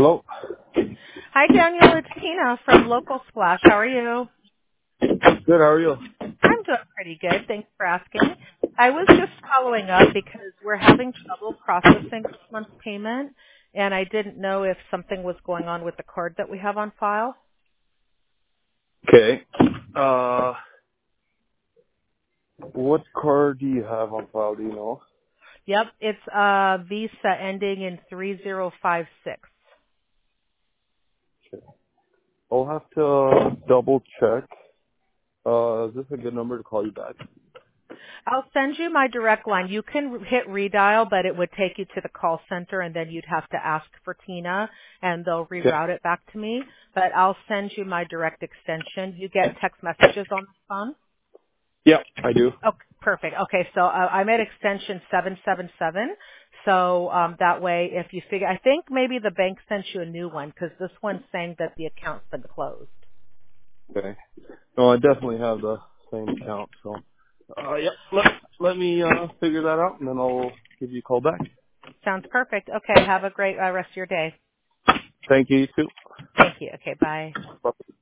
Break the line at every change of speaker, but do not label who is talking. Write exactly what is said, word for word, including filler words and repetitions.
Hello.
Hi, Daniel. It's Tina from Local Splash. How are you?
Good. How are you?
I'm doing pretty good. Thanks for asking. I was just following up because we're having trouble processing this month's payment, and I didn't know if something was going on with the card that we have on file.
Okay. Uh, what card do you have on file? Do you know?
Yep, it's uh Visa ending in three zero five six.
I'll have to uh, double check. Uh, is this a good number to call you back?
I'll send you my direct line. You can hit redial, but it would take you to the call center, and then you'd have to ask for Tina, and they'll
Okay.
reroute it back to me. But I'll send you my direct extension. You get text messages on the phone?
Yeah, I do.
Oh, perfect. Okay, so uh, I'm at extension seven seven seven. So um, that way, if you figure, I think maybe the bank sent you a new one because this one's saying that the account's been closed.
Okay. No, I definitely have the same account. So, uh, yeah. Let let me uh figure that out, and then I'll give you a call back.
Sounds perfect. Okay, have a great uh, rest of your day.
Thank you. You too.
Thank you. Okay, bye.
Bye.